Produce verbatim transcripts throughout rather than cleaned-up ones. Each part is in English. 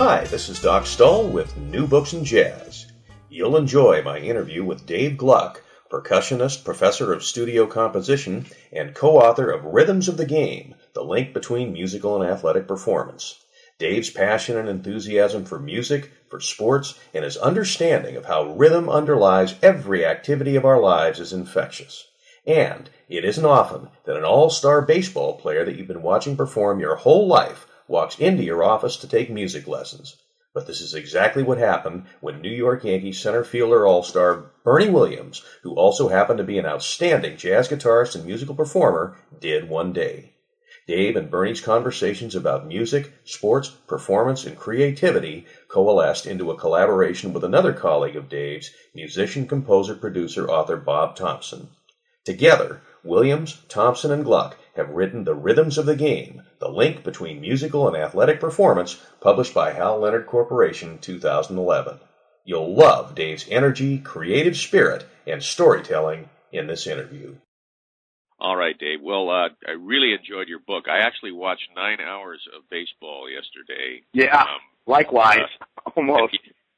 Hi, this is Doc Stull with New Books in Jazz. You'll enjoy my interview with Dave Gluck, percussionist, professor of studio composition, and co-author of Rhythms of the Game, The Link Between Musical and Athletic Performance. Dave's passion and enthusiasm for music, for sports, and his understanding of how rhythm underlies every activity of our lives is infectious. And it isn't often that an all-star baseball player that you've been watching perform your whole life walks into your office to take music lessons. But this is exactly what happened when New York Yankees center fielder all-star Bernie Williams, who also happened to be an outstanding jazz guitarist and musical performer, did one day. Dave and Bernie's conversations about music, sports, performance, and creativity coalesced into a collaboration with another colleague of Dave's, musician, composer, producer, author Bob Thompson. Together, Williams, Thompson, and Gluck have written The Rhythms of the Game, The Link Between Musical and Athletic Performance, published by Hal Leonard Corporation, two thousand eleven. You'll love Dave's energy, creative spirit, and storytelling in this interview. All right, Dave. Well, uh, I really enjoyed your book. I actually watched nine hours of baseball yesterday. Yeah, um, likewise, uh, almost.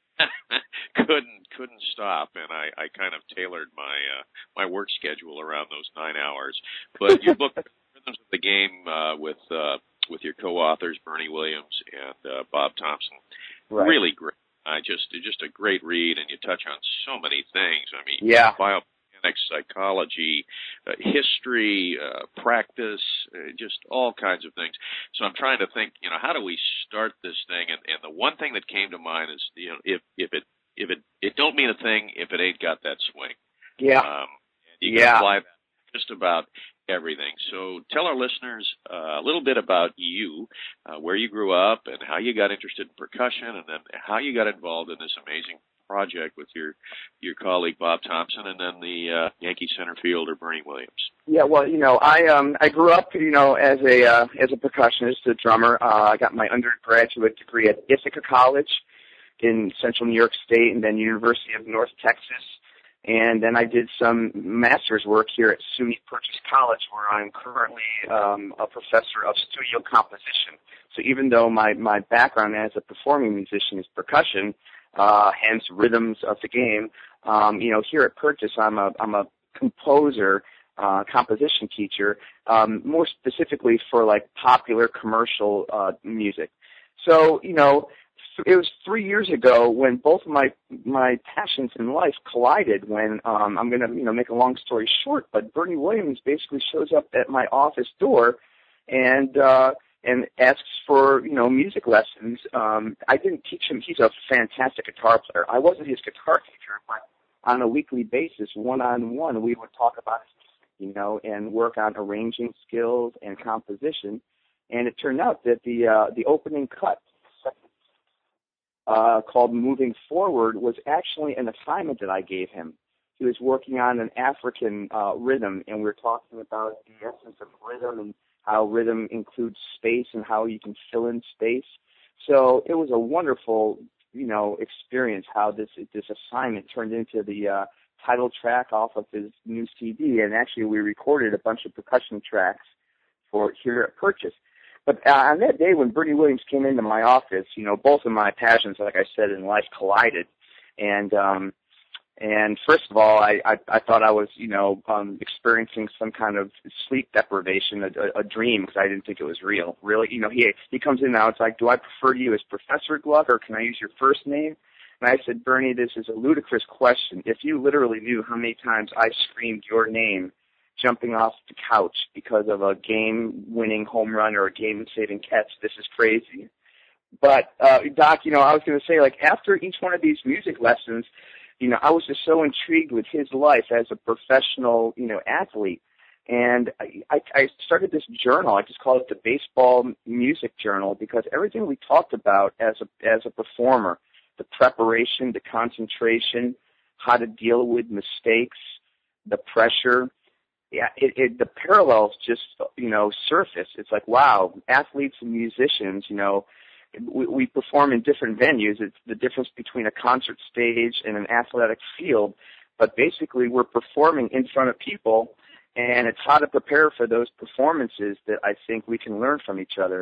couldn't couldn't stop, and I, I kind of tailored my uh, my work schedule around those nine hours. But your book, Rhythms of the Game, uh, with uh, with your co-authors Bernie Williams and uh, Bob Thompson, right. Really great. I just just a great read, and you touch on so many things. I mean, yeah. biomechanics, psychology, uh, history, uh, practice, uh, just all kinds of things. So I'm trying to think, you know, how do we start this thing? And, and the one thing that came to mind is, you know, if if it if it it don't mean a thing if it ain't got that swing. Yeah. Um, you yeah. can apply that just about everything. So tell our listeners uh, a little bit about you, uh, where you grew up, and how you got interested in percussion, and then how you got involved in this amazing project with your your colleague Bob Thompson, and then the uh, Yankee center fielder Bernie Williams. Yeah, well, you know, I um I grew up, you know, as a uh, as a percussionist, a drummer. Uh, I got my undergraduate degree at Ithaca College in Central New York State, and then University of North Texas. And then I did some master's work here at SUNY Purchase College, where I'm currently um, a professor of studio composition. So even though my, my background as a performing musician is percussion, uh, hence Rhythms of the Game, um, you know, here at Purchase, I'm a I'm a composer, uh, composition teacher, um, more specifically for like popular commercial uh, music. So you know. It was three years ago when both of my my passions in life collided. When um, I'm going to you know make a long story short, but Bernie Williams basically shows up at my office door and uh, and asks for you know music lessons. Um, I didn't teach him; he's a fantastic guitar player. I wasn't his guitar teacher, but on a weekly basis, one on one, we would talk about you know and work on arranging skills and composition. And it turned out that the uh, the opening cut. Uh, called Moving Forward was actually an assignment that I gave him. He was working on an African uh, rhythm, and we were talking about the essence of rhythm and how rhythm includes space and how you can fill in space. So it was a wonderful, you know, experience how this this assignment turned into the uh, title track off of his new C D, and actually we recorded a bunch of percussion tracks for here at Purchase. But uh, on that day when Bernie Williams came into my office, you know, both of my passions, like I said, in life collided. And um, and first of all, I, I, I thought I was, you know, um, experiencing some kind of sleep deprivation, a, a, a dream, because I didn't think it was real. Really, you know, he he comes in now. It's like, do I prefer you as Professor Gluck, or can I use your first name? And I said, Bernie, this is a ludicrous question. If you literally knew how many times I screamed your name jumping off the couch because of a game-winning home run or a game-saving catch, this is crazy. But, uh, Doc, you know, I was going to say, like, after each one of these music lessons, you know, I was just so intrigued with his life as a professional, you know, athlete. And I, I started this journal. I just called it the Baseball Music Journal, because everything we talked about as a, as a performer, the preparation, the concentration, how to deal with mistakes, the pressure, yeah, it, it, the parallels just, you know, surface. It's like, wow, athletes and musicians, you know, we, we perform in different venues. It's the difference between a concert stage and an athletic field. But basically, we're performing in front of people, and it's how to prepare for those performances that I think we can learn from each other.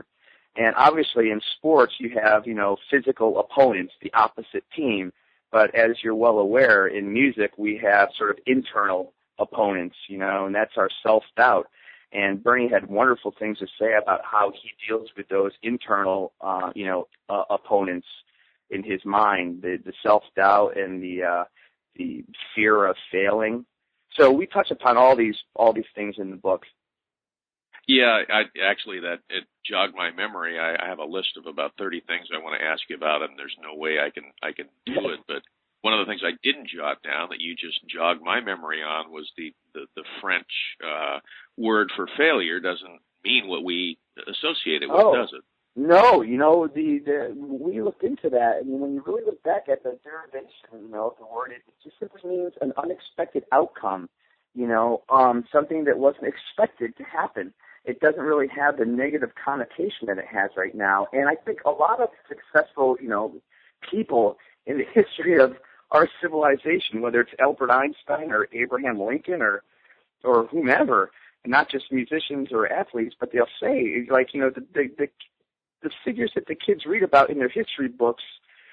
And obviously in sports you have, you know, physical opponents, the opposite team. But as you're well aware, in music we have sort of internal opponents, you know, and that's our self-doubt. And Bernie had wonderful things to say about how he deals with those internal, uh, you know, uh, opponents in his mind, the, the self-doubt and the uh, the fear of failing. So we touch upon all these all these things in the book. Yeah, I, actually, that it jogged my memory. I, I have a list of about thirty things I want to ask you about, and there's no way I can I can do it. But one of the things I didn't jot down that you just jogged my memory on was the the, the French uh, word for failure doesn't mean what we associate it with, oh. does it? No, you know, the, the we looked into that, and when you really look back at the derivation, you know, of the word, it just simply means an unexpected outcome, you know, um, something that wasn't expected to happen. It doesn't really have the negative connotation that it has right now, and I think a lot of successful, you know, people in the history of our civilization, whether it's Albert Einstein or Abraham Lincoln or or whomever, not just musicians or athletes, but they'll say, like, you know, the the, the the figures that the kids read about in their history books,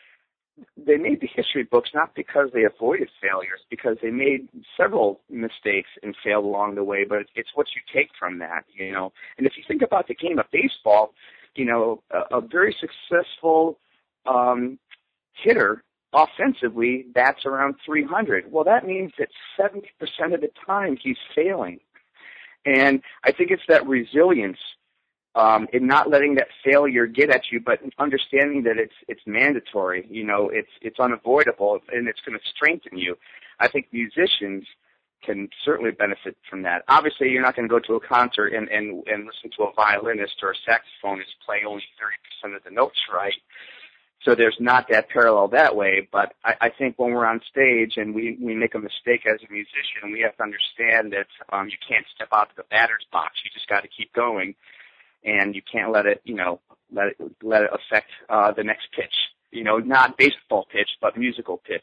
they made the history books not because they avoided failures, because they made several mistakes and failed along the way, but it's what you take from that, you know. And if you think about the game of baseball, you know, a, a very successful um, hitter offensively bats around three hundred. Well, that means that seventy percent of the time he's failing. And I think it's that resilience Um, and not letting that failure get at you, but understanding that it's it's mandatory. You know, it's it's unavoidable, and it's going to strengthen you. I think musicians can certainly benefit from that. Obviously, you're not going to go to a concert and, and, and listen to a violinist or a saxophonist play only thirty percent of the notes right. So there's not that parallel that way. But I, I think when we're on stage and we, we make a mistake as a musician, we have to understand that um, you can't step out of the batter's box. You just got to keep going. And you can't let it, you know, let it let it affect uh, the next pitch. You know, not baseball pitch, but musical pitch.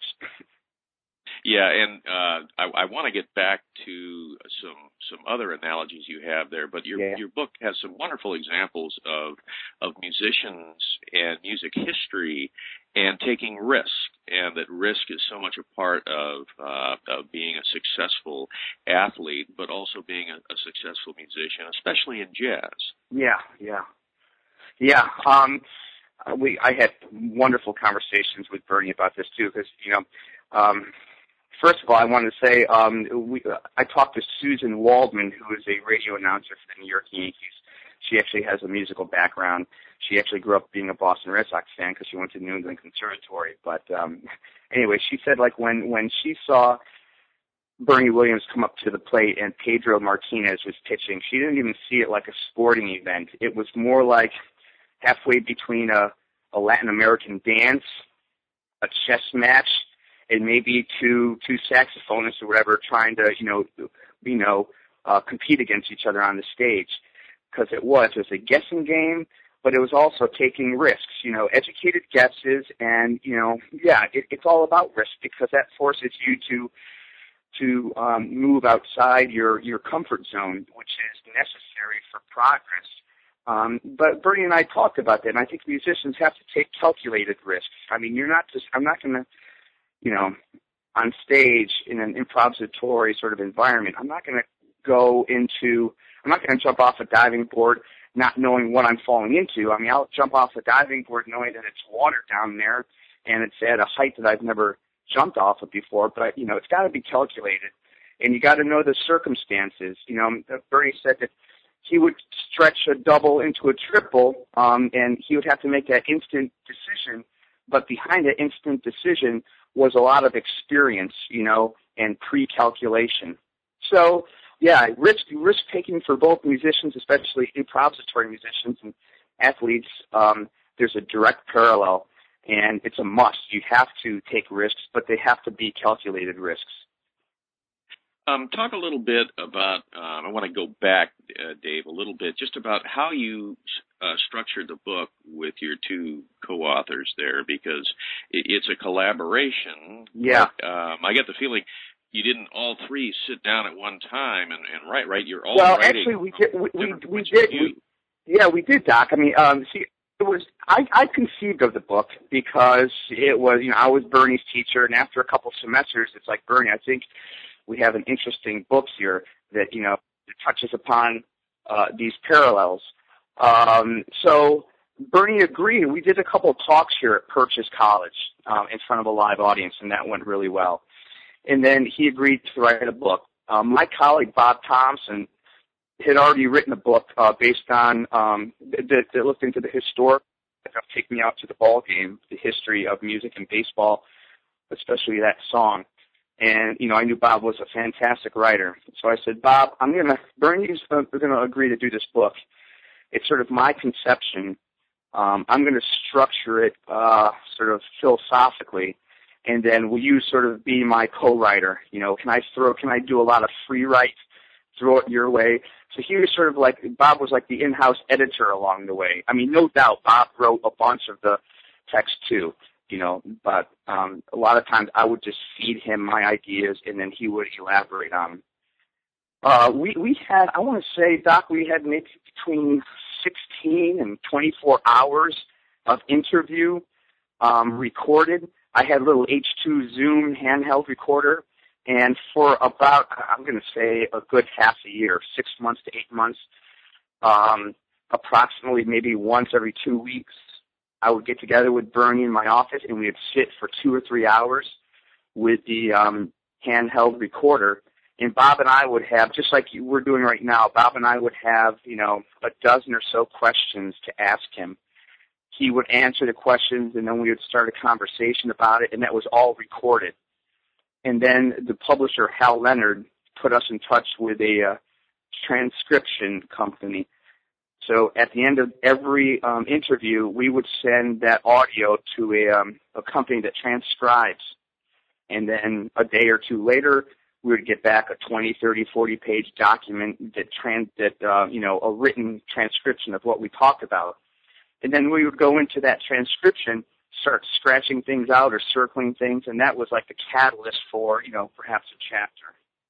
Yeah, and uh, I, I want to get back to some some other analogies you have there, but your yeah. your book has some wonderful examples of of musicians and music history and taking risk, and that risk is so much a part of uh, of being a successful athlete, but also being a, a successful musician, especially in jazz. Yeah, yeah, yeah. Um, we I had wonderful conversations with Bernie about this too, because you know. Um, First of all, I wanted to say um, we, uh, I talked to Susan Waldman, who is a radio announcer for the New York Yankees. She actually has a musical background. She actually grew up being a Boston Red Sox fan because she went to New England Conservatory. But um, anyway, she said like when, when she saw Bernie Williams come up to the plate and Pedro Martinez was pitching, she didn't even see it like a sporting event. It was more like halfway between a, a Latin American dance, a chess match, and maybe two two saxophonists or whatever trying to, you know, you know, uh, compete against each other on the stage. Because it was, it was a guessing game, but it was also taking risks, you know, educated guesses, and, you know, yeah, it, it's all about risk because that forces you to to um, move outside your, your comfort zone, which is necessary for progress. Um, but Bernie and I talked about that, and I think musicians have to take calculated risks. I mean, you're not just, I'm not going to, you know, on stage in an improvisatory sort of environment, I'm not going to go into, I'm not going to jump off a diving board not knowing what I'm falling into. I mean, I'll jump off a diving board knowing that it's water down there and it's at a height that I've never jumped off of before, but, you know, it's got to be calculated. And you got to know the circumstances. You know, Bernie said that he would stretch a double into a triple, um, and he would have to make that instant decision. But behind that instant decision was a lot of experience, you know, and pre-calculation. So, yeah, risk risk taking for both musicians, especially improvisatory musicians and athletes. Um, there's a direct parallel, and it's a must. You have to take risks, but they have to be calculated risks. Um, talk a little bit about, um, I want to go back, uh, Dave, a little bit, just about how you uh, structured the book with your two co-authors there, because it, it's a collaboration. Yeah. But, um, I get the feeling you didn't all three sit down at one time and, and write, right? You're all well, writing. Well, actually, we did. We, we, we did. We, Yeah, we did, Doc. I mean, um, see, it was I, I conceived of the book because it was, you know, I was Bernie's teacher, and after a couple semesters, it's like, Bernie, I think we have an interesting book here that, you know, touches upon uh, these parallels. Um, so Bernie agreed. We did a couple of talks here at Purchase College um, in front of a live audience, and that went really well. And then he agreed to write a book. Um, my colleague, Bob Thompson, had already written a book uh, based on, um, that, that looked into the historic of Take Me Out to the Ball Game, the history of music and baseball, especially that song. And, you know, I knew Bob was a fantastic writer. So I said, Bob, I'm going to, Bernie's going to agree to do this book. It's sort of my conception. Um, I'm going to structure it uh, sort of philosophically, and then will you sort of be my co-writer? You know, can I throw, can I do a lot of free write, throw it your way? So he was sort of like, Bob was like the in-house editor along the way. I mean, no doubt Bob wrote a bunch of the text too, you know, but um, a lot of times I would just feed him my ideas, and then he would elaborate on them. Uh, we, we had, I want to say, Doc, we had maybe between sixteen and twenty-four hours of interview um, recorded. I had a little H two Zoom handheld recorder, and for about, I'm going to say, a good half a year, six months to eight months, um, approximately maybe once every two weeks, I would get together with Bernie in my office, and we would sit for two or three hours with the um, handheld recorder. And Bob and I would have, just like you, we're doing right now, Bob and I would have, you know, a dozen or so questions to ask him. He would answer the questions, and then we would start a conversation about it, and that was all recorded. And then the publisher, Hal Leonard, put us in touch with a uh, transcription company. So at the end of every um, interview, we would send that audio to a, um, a company that transcribes. And then a day or two later, we would get back a twenty, thirty, forty-page document that, trans, that uh, you know, a written transcription of what we talked about. And then we would go into that transcription, start scratching things out or circling things, and that was like the catalyst for, you know, perhaps a chapter.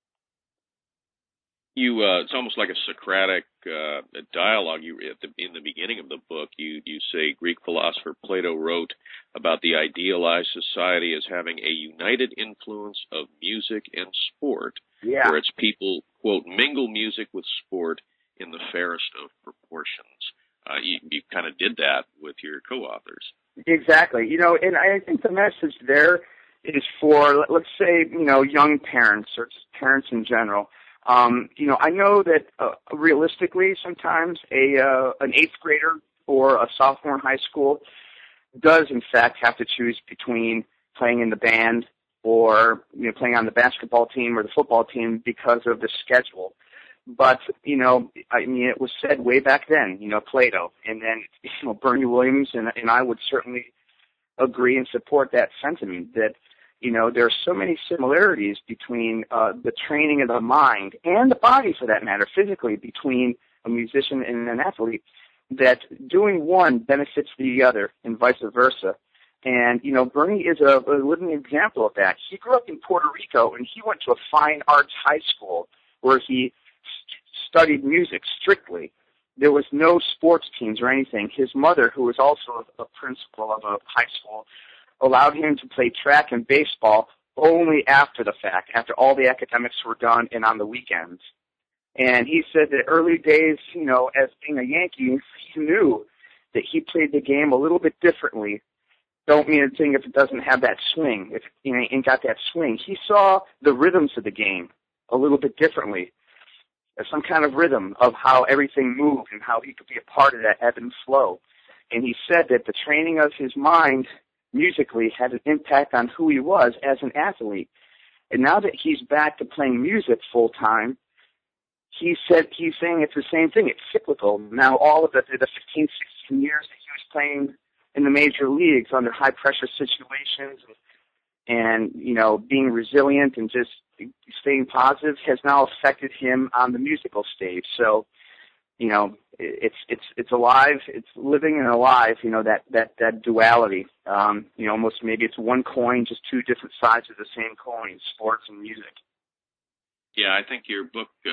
You, uh, it's almost like a Socratic uh, dialogue. You, at the, in the beginning of the book, you, you say Greek philosopher Plato wrote about the idealized society as having a united influence of music and sport, yeah. where its people, quote, mingle music with sport in the fairest of proportions. Uh, you, you kind of did that with your co-authors. Exactly. You know, and I think the message there is for, let's say, you know, young parents or just parents in general. Um, you know, I know that uh, realistically, sometimes a uh, an eighth grader or a sophomore in high school does, in fact, have to choose between playing in the band or, you know, playing on the basketball team or the football team because of the schedule. But, you know, I mean, it was said way back then, you know, Plato, and then, you know, Bernie Williams and, and I would certainly agree and support that sentiment that, you know, there are so many similarities between uh, the training of the mind and the body, for that matter, physically, between a musician and an athlete, that doing one benefits the other and vice versa. And, you know, Bernie is a, a living example of that. He grew up in Puerto Rico, and he went to a fine arts high school where he st- studied music strictly. There was no sports teams or anything. His mother, who was also a, a principal of a high school, allowed him to play track and baseball only after the fact, after all the academics were done and on the weekends. And he said that early days, you know, as being a Yankee, he knew that he played the game a little bit differently. Don't mean a thing if it doesn't have that swing, if you know, ain't got that swing. He saw the rhythms of the game a little bit differently, as some kind of rhythm of how everything moved and how he could be a part of that ebb and flow. And he said that the training of his mind musically had an impact on who he was as an athlete. And now that he's back to playing music full time, he said he's saying it's the same thing. It's cyclical. Now all of the, the fifteen, sixteen years that he was playing in the major leagues under high pressure situations and, and you know, being resilient and just staying positive has now affected him on the musical stage. So, you know, it's it's it's alive, it's living and alive, you know, that, that, that duality. Um, you know, almost maybe it's one coin, just two different sides of the same coin, sports and music. Yeah, I think your book uh,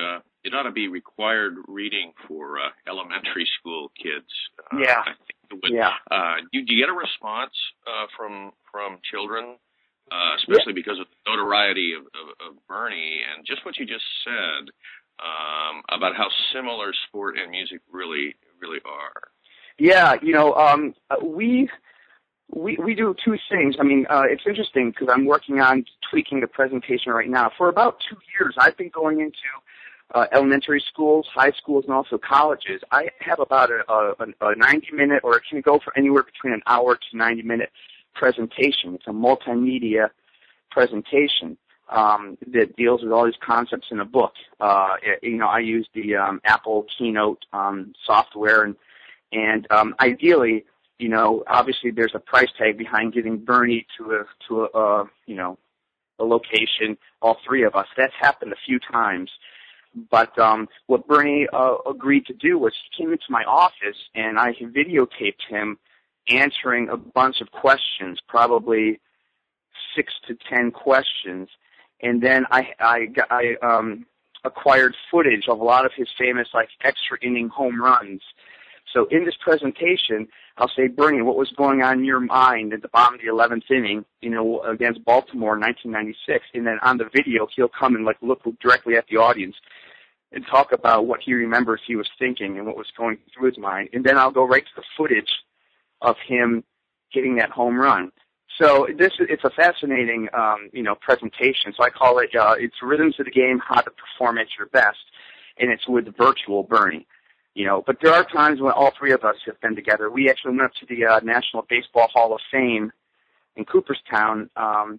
it ought to be required reading for uh, elementary school kids. Uh, yeah. I think. But, yeah. Uh, do, do you get a response uh, from from children, uh, especially yeah. because of the notoriety of, of, of Bernie and just what you just said um, about how similar sport and music really really are? Yeah, you know, um, we we we do two things. I mean, uh, it's interesting because I'm working on tweaking the presentation right now. For about two years, I've been going into uh, elementary schools, high schools, and also colleges. I have about a, a, a ninety minute, or it can go for anywhere between an hour to ninety minute presentation. It's a multimedia presentation um, that deals with all these concepts in a book. Uh, it, you know, I use the um, Apple Keynote um, software, and and um, ideally, you know, obviously there's a price tag behind getting Bernie to a to a uh, you know a location. All three of us. That's happened a few times. But um, what Bernie uh, agreed to do was he came into my office and I videotaped him answering a bunch of questions, probably six to ten questions, and then I I, I um, acquired footage of a lot of his famous like extra inning home runs. So in this presentation, I'll say, Bernie, what was going on in your mind at the bottom of the eleventh inning, you know, against Baltimore in nineteen ninety-six? And then on the video, he'll come and like look directly at the audience and talk about what he remembers he was thinking and what was going through his mind. And then I'll go right to the footage of him hitting that home run. So this it's a fascinating, um, you know, presentation. So I call it uh, it's Rhythms of the Game: How to Perform at Your Best, and it's with virtual Bernie. You know, but there are times when all three of us have been together. We actually went up to the uh, National Baseball Hall of Fame in Cooperstown, um,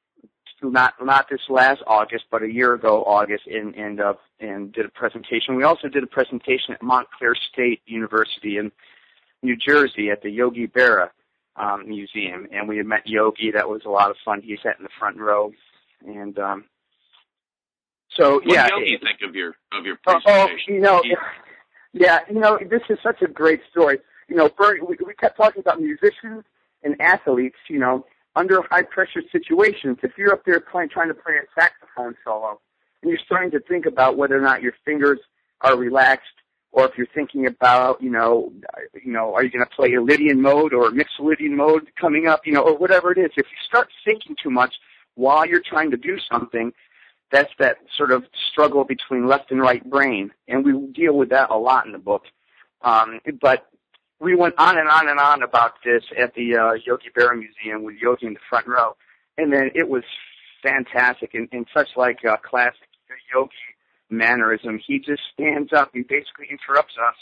not not this last August, but a year ago August, and and uh, and did a presentation. We also did a presentation at Montclair State University in New Jersey at the Yogi Berra um, Museum, and we had met Yogi. That was a lot of fun. He sat in the front row, and um, so what yeah. What do you think of your of your Oh, presentation? oh, you know. You, Yeah, you know, this is such a great story. You know, Bernie, we, we kept talking about musicians and athletes, you know, under high-pressure situations. If you're up there playing, trying to play a saxophone solo, and you're starting to think about whether or not your fingers are relaxed, or if you're thinking about, you know, you know, are you going to play a Lydian mode or a Mixolydian mode coming up, you know, or whatever it is. If you start thinking too much while you're trying to do something, that's that sort of struggle between left and right brain, and we deal with that a lot in the book. Um, but we went on and on and on about this at the uh, Yogi Berra Museum with Yogi in the front row, and then it was fantastic and, and such like a classic Yogi mannerism. He just stands up and basically interrupts us,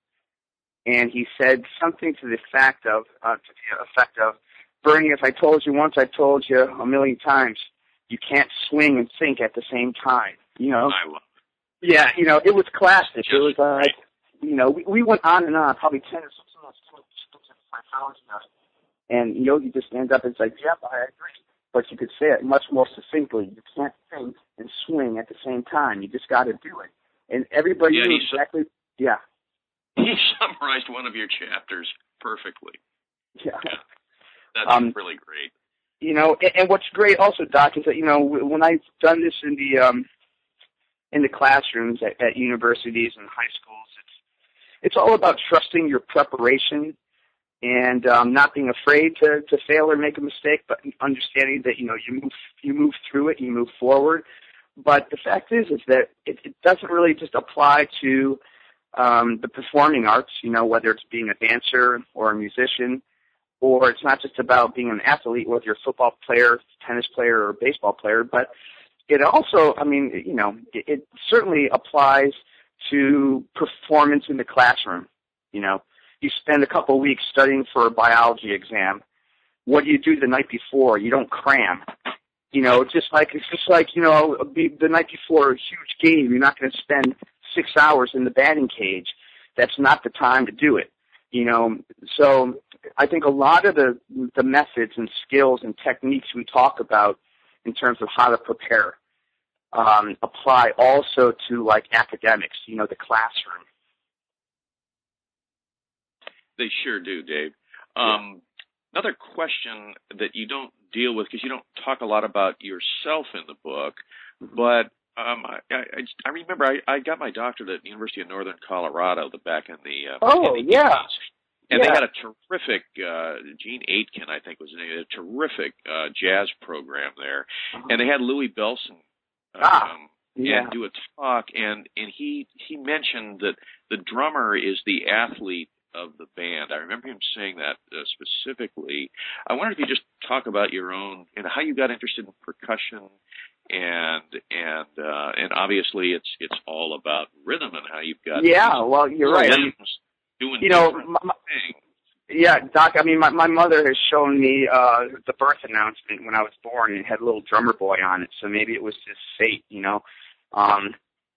and he said something to the effect of, uh, to the effect of, Bernie, if I told you once, I've told you a million times. You can't swing and think at the same time, you know? I love it. Yeah, you know, it was classic. Just it was, uh, great. you know, we, we went on and on, probably ten or fifteen minutes, and Yogi just stands up and says, yep, I agree. But you could say it much more succinctly. You can't think and swing at the same time. You just got to do it. And everybody Yeah, knew he's- exactly, yeah. He summarized one of your chapters perfectly. Yeah. Yeah. That's Um, really great. You know, and, and what's great also, Doc, is that, you know, when I've done this in the um, in the classrooms at, at universities and high schools, it's it's all about trusting your preparation and um, not being afraid to, to fail or make a mistake, but understanding that, you know, you move you move through it, you move forward. But the fact is, is that it, it doesn't really just apply to um, the performing arts, you know, whether it's being a dancer or a musician, or it's not just about being an athlete, whether you're a football player, tennis player, or baseball player, but it also, I mean, you know, it, it certainly applies to performance in the classroom. You know, you spend a couple of weeks studying for a biology exam. What do you do the night before? You don't cram. You know, just like it's just like, you know, the night before a huge game, you're not going to spend six hours in the batting cage. That's not the time to do it. You know, so I think a lot of the the methods and skills and techniques we talk about in terms of how to prepare um, apply also to like academics, you know, the classroom. They sure do, Dave. Um, another question that you don't deal with, because you don't talk a lot about yourself in the book, but Um, I, I, I remember I, I got my doctorate at the University of Northern Colorado the, back in the uh, oh in the yeah, eighties. And yeah. they had a terrific, uh, Gene Aitken, I think was the name, a terrific uh, jazz program there. Uh-huh. And they had Louis Bellson um, ah, yeah. and do a talk, and, and he, he mentioned that the drummer is the athlete of the band. I remember him saying that uh, specifically. I wonder if you just talk about your own, and how you got interested in percussion, and and uh, and obviously it's it's all about rhythm and how you've got yeah. Well, you're right. Doing you know, my, yeah, Doc. I mean, my my mother has shown me uh, the birth announcement when I was born, and it had a little drummer boy on it. So maybe it was just fate, you know. Um,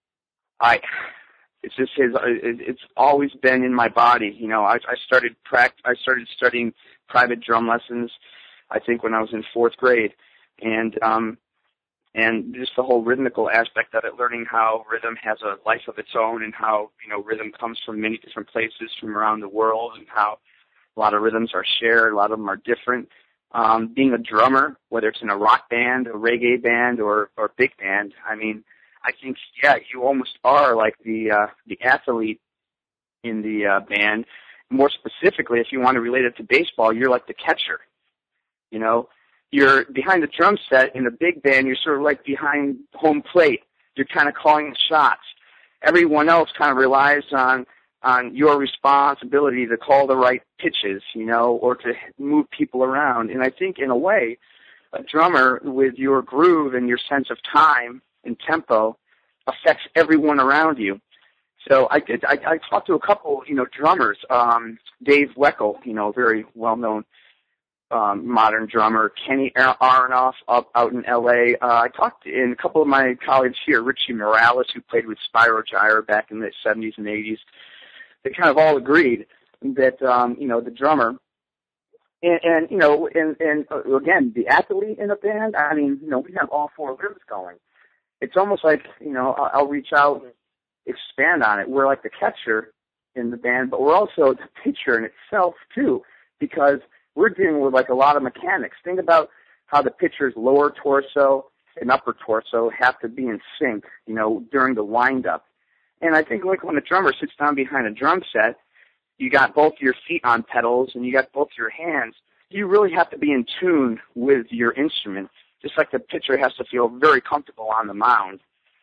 I. It's just his. It's always been in my body, you know. I, I started pract. I started studying private drum lessons, I think, when I was in fourth grade, and um, and just the whole rhythmical aspect of it, learning how rhythm has a life of its own, and how, you know, rhythm comes from many different places from around the world, and how a lot of rhythms are shared, a lot of them are different. Um, being a drummer, whether it's in a rock band, a reggae band, or or big band, I mean, I think, yeah, you almost are like the uh, the athlete in the uh, band. More specifically, if you want to relate it to baseball, you're like the catcher. You know, you're behind the drum set in a big band. You're sort of like behind home plate. You're kind of calling the shots. Everyone else kind of relies on on your responsibility to call the right pitches, you know, or to move people around. And I think, in a way, a drummer with your groove and your sense of time and tempo affects everyone around you. So I did. I, I talked to a couple, you know, drummers. Um, Dave Weckl, you know, very well-known um, modern drummer. Kenny Aronoff up out in L A. Uh, I talked to in a couple of my colleagues here, Richie Morales, who played with Spyro Gyra back in the seventies and eighties. They kind of all agreed that, um, you know, the drummer, and, and you know, and, and uh, again, the athlete in a band. I mean, you know, we have all four limbs going. It's almost like, you know, I'll, I'll reach out and expand on it. We're like the catcher in the band, but we're also the pitcher in itself too, because we're dealing with like a lot of mechanics. Think about how the pitcher's lower torso and upper torso have to be in sync, you know, during the wind-up. And I think like when a drummer sits down behind a drum set, you got both your feet on pedals and you got both your hands. You really have to be in tune with your instrument, just like the pitcher has to feel very comfortable on the mound.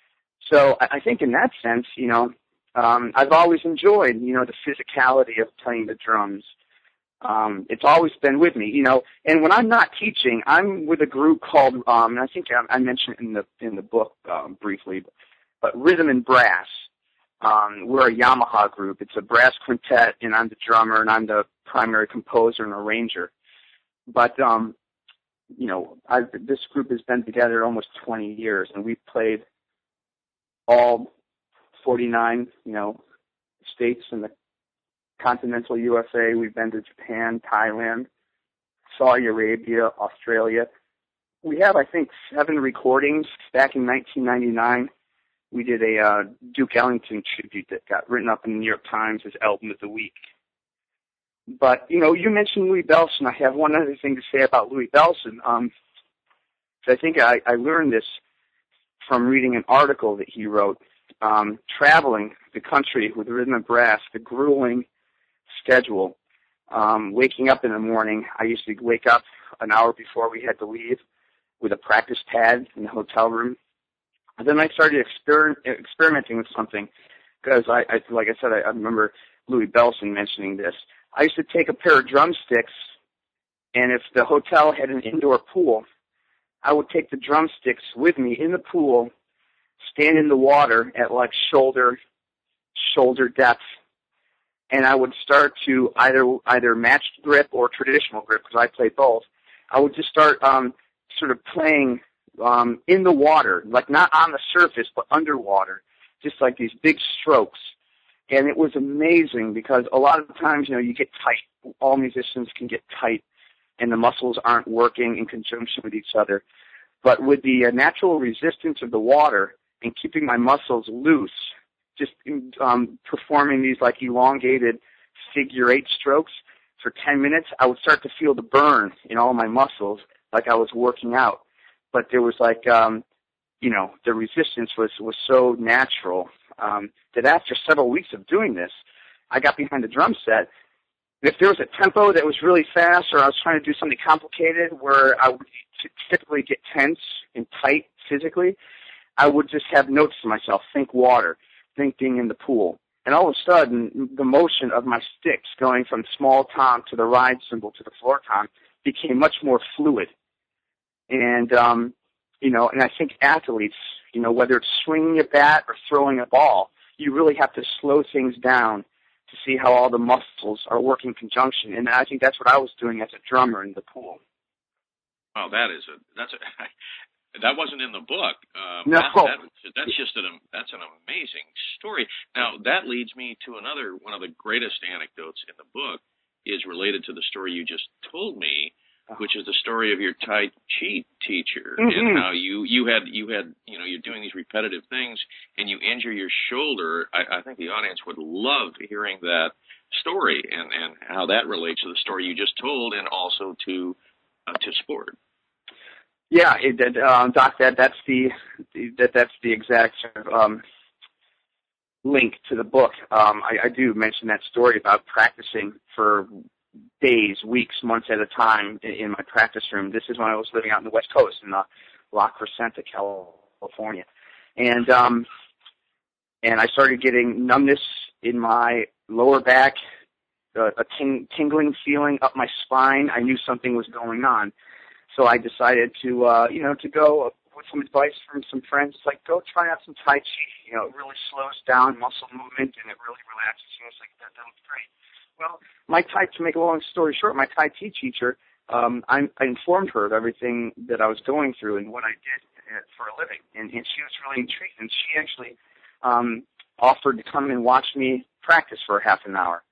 So I think in that sense, you know, um, I've always enjoyed, you know, the physicality of playing the drums. Um, it's always been with me, you know. And when I'm not teaching, I'm with a group called, um, and I think I, I mentioned it in the in the book um, briefly, but Rhythm and Brass. Um, we're a Yamaha group. It's a brass quintet, and I'm the drummer, and I'm the primary composer and arranger. But um, you know, I've, this group has been together almost twenty years, and we've played all forty-nine, you know, states in the continental U S A. We've been to Japan, Thailand, Saudi Arabia, Australia. We have, I think, seven recordings. Back in nineteen ninety-nine, we did a uh, Duke Ellington tribute that got written up in the New York Times as Album of the Week. But, you know, you mentioned Louis Bellson. I have one other thing to say about Louis Bellson. Um, I think I, I learned this from reading an article that he wrote, um, traveling the country with Rhythm and Brass, the grueling schedule. Um, waking up in the morning, I used to wake up an hour before we had to leave with a practice pad in the hotel room. And then I started exper- experimenting with something because, I, I, like I said, I, I remember Louis Bellson mentioning this. I used to take a pair of drumsticks, and if the hotel had an indoor pool, I would take the drumsticks with me in the pool, stand in the water at like shoulder, shoulder depth, and I would start to either either matched grip or traditional grip, because I play both. I would just start um, sort of playing um, in the water, like not on the surface, but underwater, just like these big strokes. And it was amazing because a lot of times, you know, you get tight. All musicians can get tight, and the muscles aren't working in conjunction with each other. But with the uh, natural resistance of the water and keeping my muscles loose, just um, performing these like elongated figure eight strokes for ten minutes, I would start to feel the burn in all my muscles like I was working out. But there was like um, you know, the resistance was, was so natural um, that after several weeks of doing this, I got behind the drum set. If there was a tempo that was really fast or I was trying to do something complicated where I would typically get tense and tight physically, I would just have notes to myself, think water, think being in the pool. And all of a sudden, the motion of my sticks going from small tom to the ride cymbal to the floor tom became much more fluid. And, um, you know, and I think athletes, you know, whether it's swinging a bat or throwing a ball, you really have to slow things down to see how all the muscles are working in conjunction. And I think that's what I was doing as a drummer in the pool. Wow, that is a, that's a, that wasn't in the book. Um, no. That, that, that's just an, that's an amazing story. Now, that leads me to another, one of the greatest anecdotes in the book is related to the story you just told me, which is the story of your Tai Chi teacher, mm-hmm. and how you, you had, you had, you know, you're doing these repetitive things and you injure your shoulder. I, I think the audience would love hearing that story and, and how that relates to the story you just told and also to, uh, to sport. Yeah, it, uh, Doc, that, that's the, that, that's the exact, um, link to the book. Um, I, I do mention that story about practicing for days, weeks, months at a time in my practice room. This is when I was living out in the West Coast in uh, La Crescenta, California. And um, and I started getting numbness in my lower back, uh, a ting- tingling feeling up my spine. I knew something was going on. So I decided to, uh, you know, to go with some advice from some friends. It's like, go try out some Tai Chi. You know, it really slows down muscle movement and it really relaxes you. It's like, that, that was great. Well, my Tai, to make a long story short, my Tai Chi teacher, um, I, I informed her of everything that I was going through and what I did for a living, and, and she was really intrigued, and she actually um, offered to come and watch me practice for half an hour.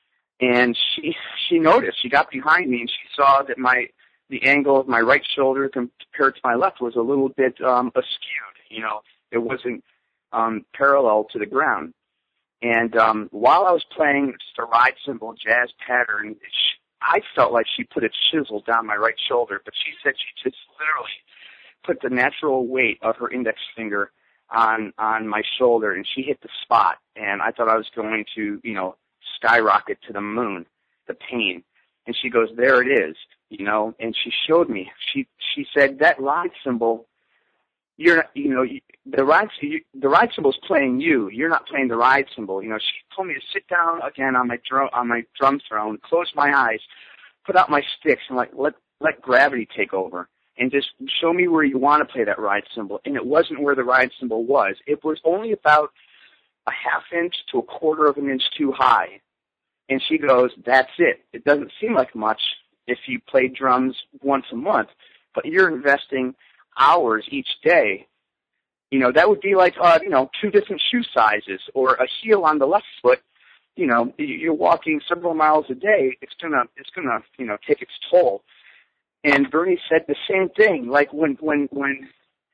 And she she noticed, she got behind me, and she saw that my the angle of my right shoulder compared to my left was a little bit um, askewed. You know, it wasn't um, parallel to the ground. And um, while I was playing just a ride cymbal jazz pattern, she, I felt like she put a chisel down my right shoulder, but she said she just literally put the natural weight of her index finger on on my shoulder, and she hit the spot. And I thought I was going to, you know, skyrocket to the moon, the pain. And she goes, there it is, you know, and she showed me. She she said, that ride cymbal, you're not, you know, the ride the ride cymbal's playing you. You're not playing the ride cymbal. You know, she told me to sit down again on my drum on my drum throne, close my eyes, put out my sticks, and like let let gravity take over, and just show me where you want to play that ride cymbal. And it wasn't where the ride cymbal was. It was only about a half inch to a quarter of an inch too high. And she goes, that's it. It doesn't seem like much if you play drums once a month, but you're investing hours each day. You know, that would be like, uh, you know, two different shoe sizes or a heel on the left foot. You know, you're walking several miles a day. It's gonna, it's gonna, you know, take its toll. And Bernie said the same thing. Like when, when, when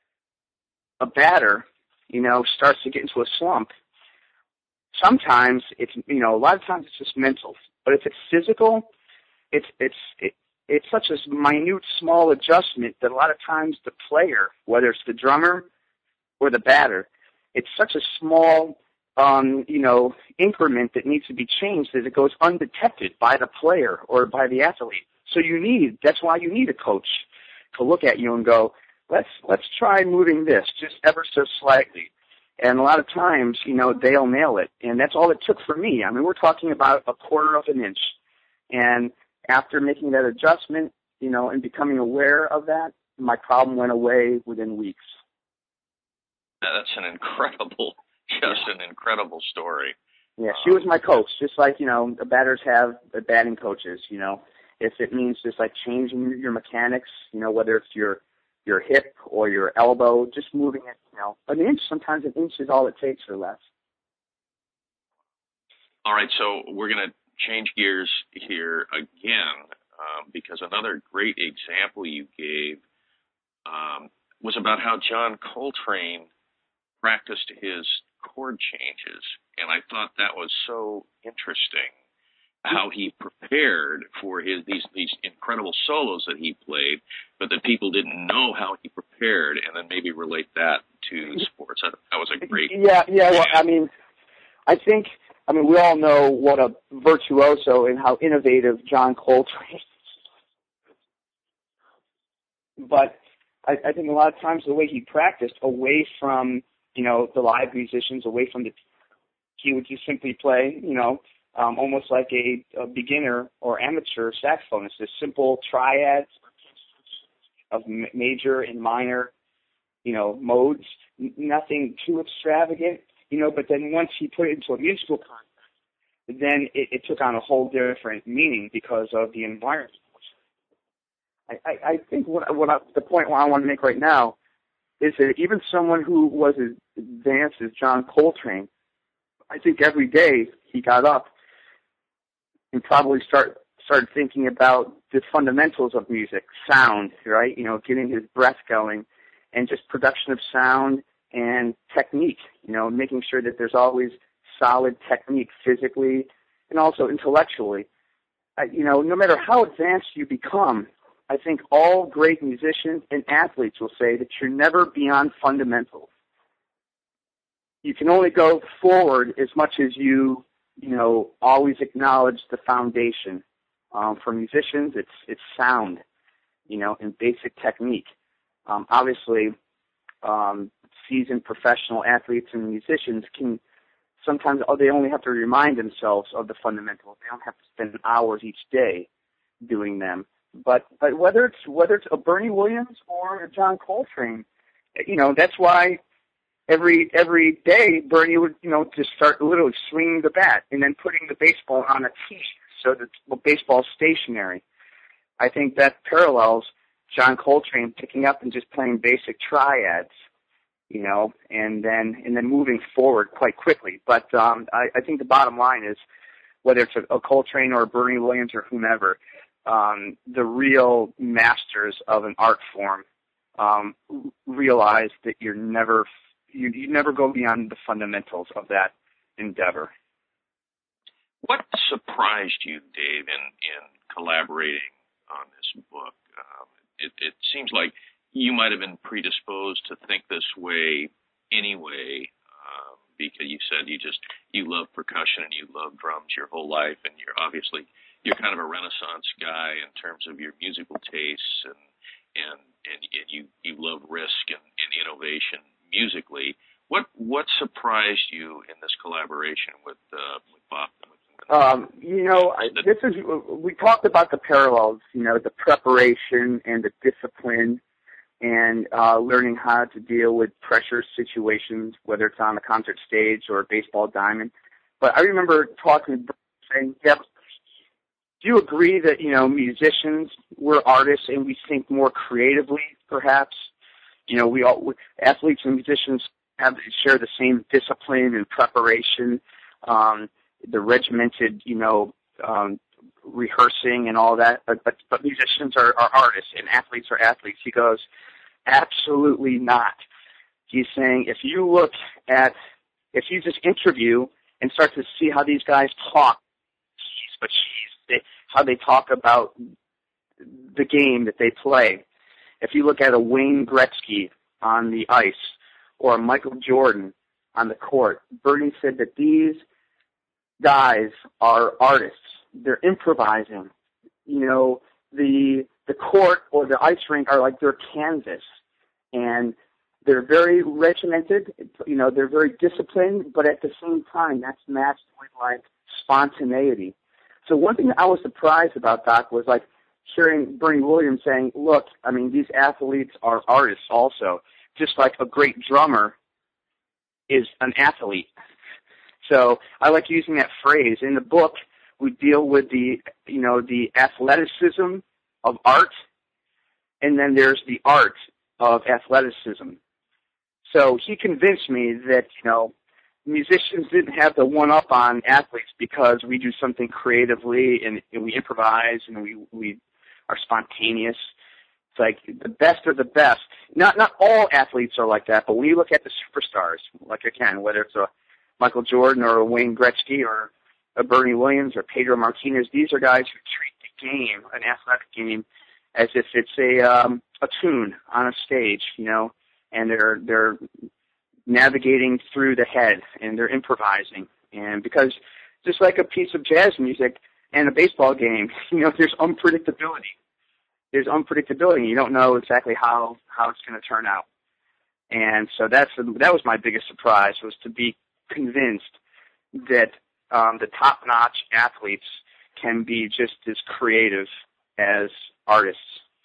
a batter, you know, starts to get into a slump, sometimes it's, you know, a lot of times it's just mental. But if it's physical, it's, it's, it, it's such a minute, small adjustment that a lot of times the player, whether it's the drummer or the batter, it's such a small, um, you know, increment that needs to be changed that it goes undetected by the player or by the athlete. So you need, that's why you need a coach to look at you and go, let's, let's try moving this just ever so slightly. And a lot of times, you know, they'll nail it. And that's all it took for me. I mean, we're talking about a quarter of an inch. And after making that adjustment, you know, and becoming aware of that, my problem went away within weeks. That's an incredible, just yeah. an incredible story. Yeah, she was my coach, just like, you know, the batters have the batting coaches, you know. If it means just like changing your mechanics, you know, whether it's your your hip or your elbow, just moving it, you know, an inch, sometimes an inch is all it takes or less. All right, so we're going to change gears here again um, because another great example you gave um, was about how John Coltrane practiced his chord changes, and I thought that was so interesting how he prepared for his these these incredible solos that he played, but that people didn't know how he prepared, and then maybe relate that to sports. That, that was a great. Yeah, yeah. Well, I mean, I think I mean we all know what a virtuoso and how innovative John Coltrane is. But I, I think a lot of times the way he practiced, away from you know the live musicians, away from the, he would just simply play, you know. Um, almost like a, a beginner or amateur saxophonist, the simple triads of m- major and minor, you know, modes, n- nothing too extravagant, you know, but then once he put it into a musical context, then it, it took on a whole different meaning because of the environment. I, I, I think what, what I, the point I want to make right now is that even someone who was as advanced as John Coltrane, I think every day he got up and probably start started thinking about the fundamentals of music, sound, right? You know, getting his breath going, and just production of sound and technique. You know, making sure that there's always solid technique physically and also intellectually. Uh, you know, no matter how advanced you become, I think all great musicians and athletes will say that you're never beyond fundamentals. You can only go forward as much as you you know, always acknowledge the foundation. Um, for musicians, it's it's sound, you know, and basic technique. Um, obviously, um, seasoned professional athletes and musicians can sometimes oh, they only have to remind themselves of the fundamentals. They don't have to spend hours each day doing them. But but whether it's whether it's a Bernie Williams or a John Coltrane, you know, that's why. Every every day, Bernie would, you know, just start literally swinging the bat and then putting the baseball on a tee so that the baseball is stationary. I think that parallels John Coltrane picking up and just playing basic triads, you know, and then and then moving forward quite quickly. But um, I, I think the bottom line is, whether it's a, a Coltrane or a Bernie Williams or whomever, um, the real masters of an art form um, realize that you're never You, you never go beyond the fundamentals of that endeavor. What surprised you, Dave, in, in collaborating on this book? Um, it, it seems like you might have been predisposed to think this way anyway, um, because you said you just you love percussion and you love drums your whole life, and you're obviously you're kind of a Renaissance guy in terms of your musical tastes, and and and, and you you love risk and, and innovation musically. What what surprised you in this collaboration with uh, with Bob? Um, you know, this is we talked about the parallels. You know, the preparation and the discipline, and uh, learning how to deal with pressure situations, whether it's on a concert stage or a baseball diamond. But I remember talking, saying, "Yeah, do you agree that you know musicians, we're artists, and we think more creatively, perhaps?" You know, we all, athletes and musicians have share the same discipline and preparation, um, the regimented, you know, um, rehearsing and all that. But, but, but musicians are, are artists and athletes are athletes. He goes, absolutely not. He's saying if you look at, if you just interview and start to see how these guys talk, geez, but geez, they, how they talk about the game that they play. If you look at a Wayne Gretzky on the ice or a Michael Jordan on the court, Bernie said that these guys are artists. They're improvising. You know, the the court or the ice rink are like their canvas, and they're very regimented. You know, they're very disciplined, but at the same time, that's matched with like spontaneity. So one thing I was surprised about, Doc, was like hearing Bernie Williams saying, look, I mean, these athletes are artists also, just like a great drummer is an athlete. So I like using that phrase. In the book, we deal with the, you know, the athleticism of art, and then there's the art of athleticism. So he convinced me that, you know, musicians didn't have the one-up on athletes because we do something creatively and, and we improvise and we, we are spontaneous. It's like the best of the best. Not not all athletes are like that, but when you look at the superstars, like again, whether it's a Michael Jordan or a Wayne Gretzky or a Bernie Williams or Pedro Martinez. These are guys who treat the game, an athletic game, as if it's a um, a tune on a stage, you know, and they're they're navigating through the head and they're improvising. And because just like a piece of jazz music and a baseball game, you know, there's unpredictability. There's unpredictability. You don't know exactly how, how it's going to turn out. And so that's that was my biggest surprise, was to be convinced that um, the top-notch athletes can be just as creative as artists.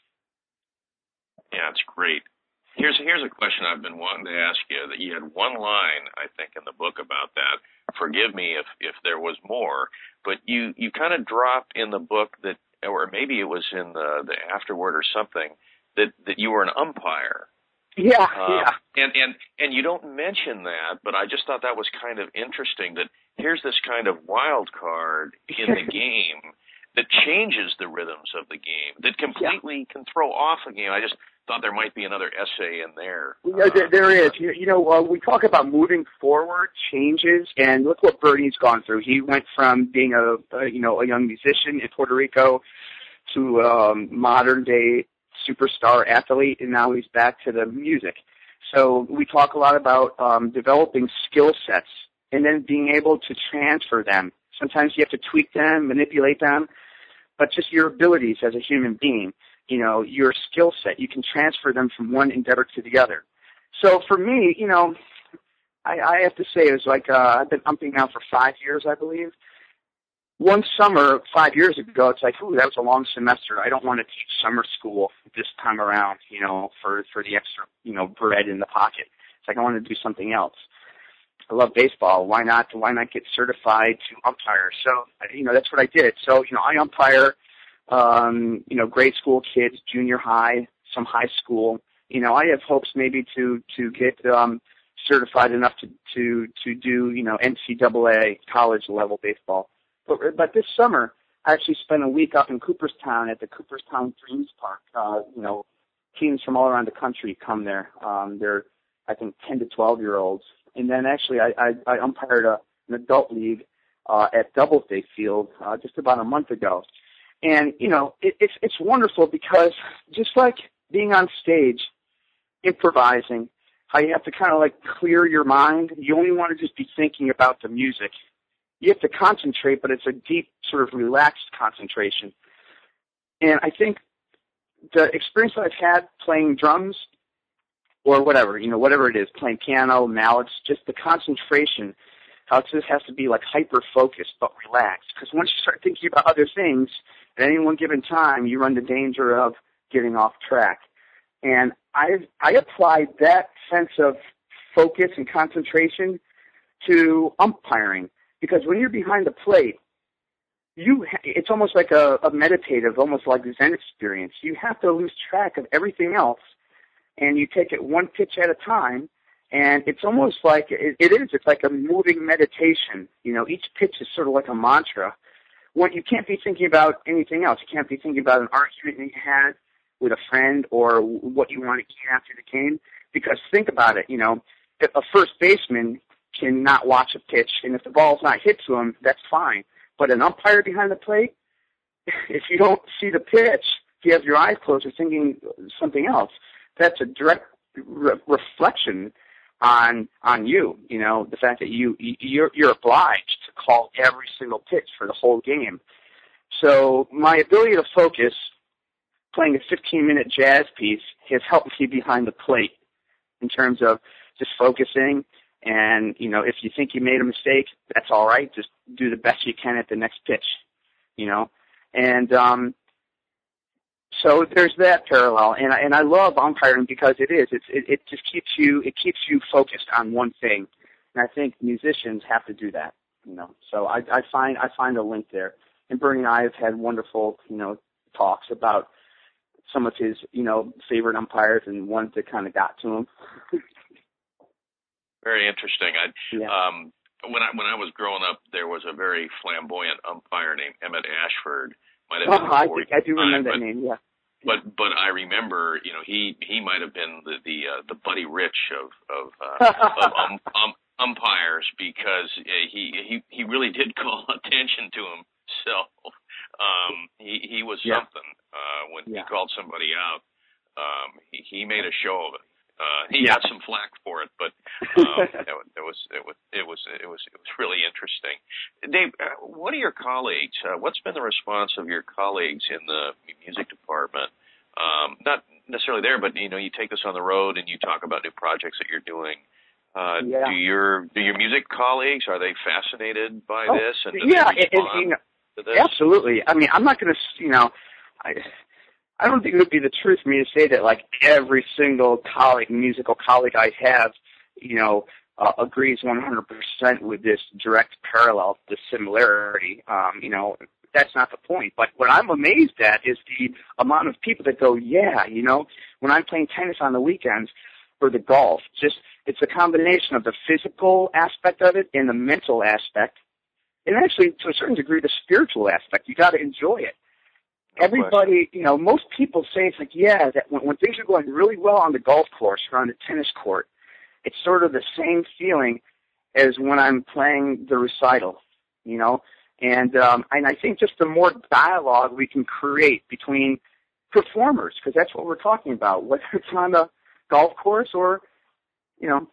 Yeah, it's great. Here's here's a question I've been wanting to ask you. That you had one line, I think, in the book about that. Forgive me if, if there was more, but you, you kind of drop in the book that, or maybe it was in the, the afterword or something, that, that you were an umpire. Yeah, uh, yeah. And, and, and you don't mention that, but I just thought that was kind of interesting, that here's this kind of wild card in the game that changes the rhythms of the game, that completely yeah. can throw off a game. I just thought there might be another essay in there. Yeah, there, there is. You, you know, uh, we talk about moving forward, changes, and look what Bernie's gone through. He went from being a, a you know a young musician in Puerto Rico to um, modern day superstar athlete, and now he's back to the music. So we talk a lot about um, developing skill sets and then being able to transfer them. Sometimes you have to tweak them, manipulate them, but just your abilities as a human being. You know, your skill set, you can transfer them from one endeavor to the other. So for me, you know, I, I have to say it was like, uh, I've been umping now for five years, I believe. One summer, five years ago, it's like, ooh, that was a long semester. I don't want to teach summer school this time around, you know, for, for the extra, you know, bread in the pocket. It's like I want to do something else. I love baseball. Why not, why not get certified to umpire? So, you know, that's what I did. So, you know, I umpire Um, you know, grade school kids, junior high, some high school. You know, I have hopes maybe to to get um, certified enough to, to to do you know N C double A college level baseball. But but this summer, I actually spent a week up in Cooperstown at the Cooperstown Dreams Park. Uh, you know, teams from all around the country come there. Um, they're I think ten to twelve year olds, and then actually I I, I umpired a, an adult league uh, at Doubleday Field uh, just about a month ago. And, you know, it, it's it's wonderful because just like being on stage, improvising, how you have to kind of like clear your mind. You only want to just be thinking about the music. You have to concentrate, but it's a deep sort of relaxed concentration. And I think the experience that I've had playing drums or whatever, you know, whatever it is, playing piano, mallets, just the concentration, how it just has to be like hyper-focused but relaxed. Because once you start thinking about other things, at any one given time, you run the danger of getting off track. And I I applied that sense of focus and concentration to umpiring. Because when you're behind the plate, you it's almost like a, a meditative, almost like a Zen experience. You have to lose track of everything else, and you take it one pitch at a time. And it's almost like, it, it is, it's like a moving meditation. You know, each pitch is sort of like a mantra. When you can't be thinking about anything else. You can't be thinking about an argument that you had with a friend or what you want to eat after the game. Because think about it, you know, if a first baseman cannot watch a pitch, and if the ball's not hit to him, that's fine. But an umpire behind the plate, if you don't see the pitch, if you have your eyes closed or thinking something else, that's a direct re- reflection on on you, you know, the fact that you, you're, you're obliged to call every single pitch for the whole game. So my ability to focus playing a fifteen-minute jazz piece has helped me behind the plate in terms of just focusing. And, you know, if you think you made a mistake, that's all right. Just do the best you can at the next pitch, you know. And um, so there's that parallel. And I, and I love umpiring because it is. It's, it, it just keeps you it keeps you focused on one thing. And I think musicians have to do that, you know. So I, I find I find a link there. And Bernie and I have had wonderful, you know, talks about some of his, you know, favorite umpires and ones that kind of got to him. Very interesting. I, yeah. um, when I when I was growing up, there was a very flamboyant umpire named Emmett Ashford. Might have been oh, I, think, I do remember time, that but, name. Yeah. But but I remember, you know, he he might have been the the uh, the Buddy Rich of of, uh, of um, um, umpires because uh, he he he really did call attention to himself. Um, he he was yeah. something uh, when yeah. he called somebody out. Um, he, he made a show of it. Uh, he yeah. got some flack for it, but um, it, it was it was it was it was it was really interesting. Dave, uh, what are your colleagues? Uh, what's been the response of your colleagues in the music department? Um, not necessarily there, but you know, you take this on the road and you talk about new projects that you're doing. Uh, yeah. Do your do your music colleagues, are they fascinated by oh, this? And do yeah, they respond and, you know, to this? Absolutely. I mean, I'm not going to, you know, I, I don't think it would be the truth for me to say that, like, every single colleague, musical colleague I have, you know, uh, agrees one hundred percent with this direct parallel, this similarity. Um, you know, that's not the point. But what I'm amazed at is the amount of people that go, yeah, you know, when I'm playing tennis on the weekends or the golf, just it's a combination of the physical aspect of it and the mental aspect, and actually, to a certain degree, the spiritual aspect. You got to enjoy it. No Everybody, you know, most people say it's like, yeah, that when, when things are going really well on the golf course or on the tennis court, it's sort of the same feeling as when I'm playing the recital, you know. And um, and I think just the more dialogue we can create between performers, because that's what we're talking about, whether it's on the golf course or, you know,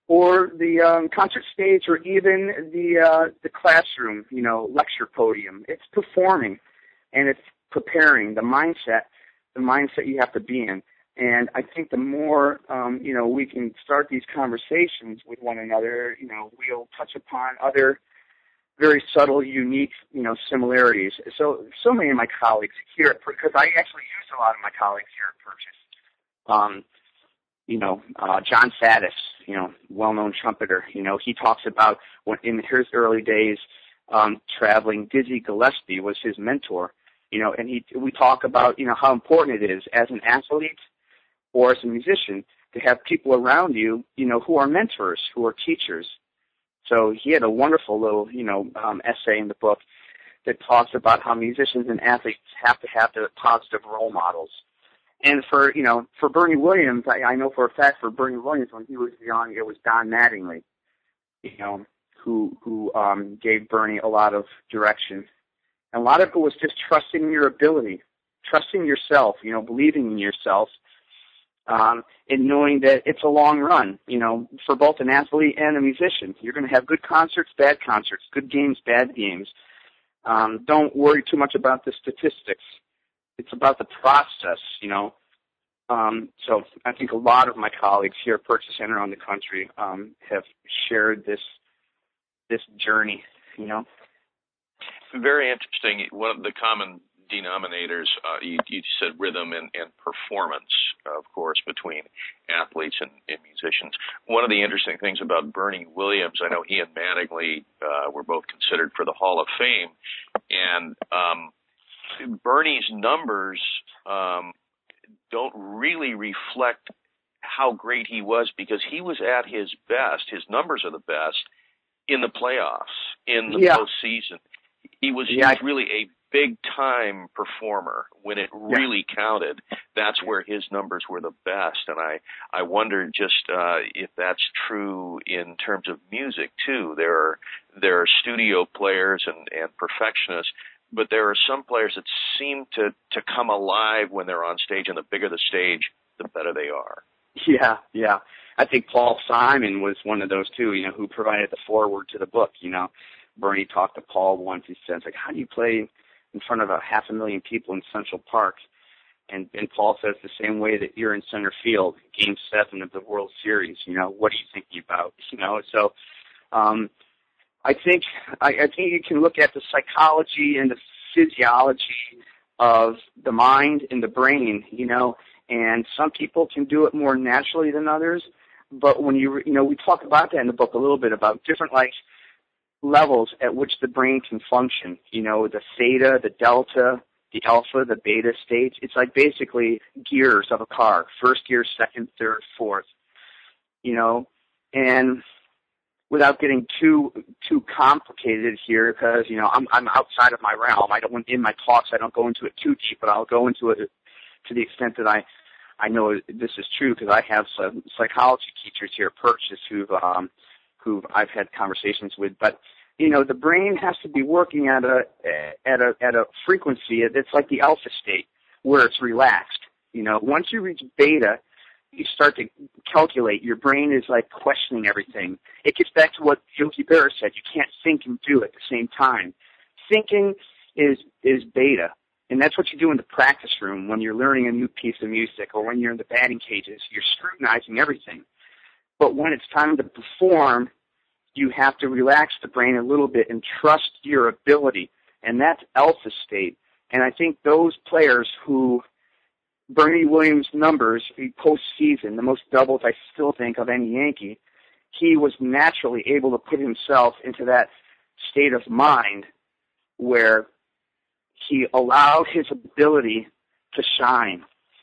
or the um, concert stage or even the uh, the classroom, you know, lecture podium. It's performing, and it's preparing, the mindset, the mindset you have to be in. And I think the more, um, you know, we can start these conversations with one another, you know, we'll touch upon other very subtle, unique, you know, similarities. So, so many of my colleagues here, because I actually use a lot of my colleagues here at Purchase. Um, you know, uh, John Faddis, you know, well-known trumpeter, you know, he talks about when in his early days um, traveling, Dizzy Gillespie was his mentor, you know, and he, we talk about, you know, how important it is as an athlete or as a musician to have people around you, you know, who are mentors, who are teachers. So he had a wonderful little, you know, um, essay in the book that talks about how musicians and athletes have to have the positive role models. And for, you know, for Bernie Williams, I, I know for a fact for Bernie Williams when he was young, it was Don Mattingly, you know, who who um, gave Bernie a lot of direction. And a lot of it was just trusting your ability, trusting yourself, you know, believing in yourself, um, and knowing that it's a long run, you know, for both an athlete and a musician. You're going to have good concerts, bad concerts, good games, bad games. Um, don't worry too much about the statistics. It's about the process, you know. Um, so I think a lot of my colleagues here at Purchase and around the country um, have shared this this journey, you know. Very interesting. One of the common denominators, uh, you, you said rhythm and, and performance, of course, between athletes and, and musicians. One of the interesting things about Bernie Williams, I know he and Mattingly uh, were both considered for the Hall of Fame, and um, Bernie's numbers um, don't really reflect how great he was because he was at his best. His numbers are the best in the playoffs, in the yeah. postseason. He was, yeah. he was really a big-time performer. When it really yeah. counted, that's where his numbers were the best. And I, I wonder just uh, if that's true in terms of music, too. There are, there are studio players and, and perfectionists, but there are some players that seem to, to come alive when they're on stage, and the bigger the stage, the better they are. Yeah, yeah. I think Paul Simon was one of those, too, you know, who provided the foreword to the book, you know. Bernie talked to Paul once. He says, like, how do you play in front of a half a million people in Central Park? And, and Paul says the same way that you're in center field, Game seven of the World Series, you know, what are you thinking about? You know, so um, I think I, I think you can look at the psychology and the physiology of the mind and the brain, you know, and some people can do it more naturally than others. But when you, you know, we talk about that in the book a little bit about different, like, levels at which the brain can function, you know, the theta, the delta, the alpha, the beta stage. It's like basically gears of a car, first gear, second, third, fourth, you know, and without getting too too complicated here, because, you know, I'm I'm outside of my realm. I don't, in my talks, I don't go into it too deep, but I'll go into it to the extent that I, I know this is true, because I have some psychology teachers here at Purchase who've, um, who I've had conversations with. But, you know, the brain has to be working at a, at a, at a frequency that's like the alpha state, where it's relaxed. You know, once you reach beta, you start to calculate. Your brain is like questioning everything. It gets back to what Yogi Berra said. You can't think and do at the same time. Thinking is is beta, and that's what you do in the practice room when you're learning a new piece of music, or when you're in the batting cages. You're scrutinizing everything. But when it's time to perform, you have to relax the brain a little bit and trust your ability, and that's alpha state. And I think those players who Bernie Williams' numbers, postseason, the most doubles I still think of any Yankee, he was naturally able to put himself into that state of mind where he allowed his ability to shine.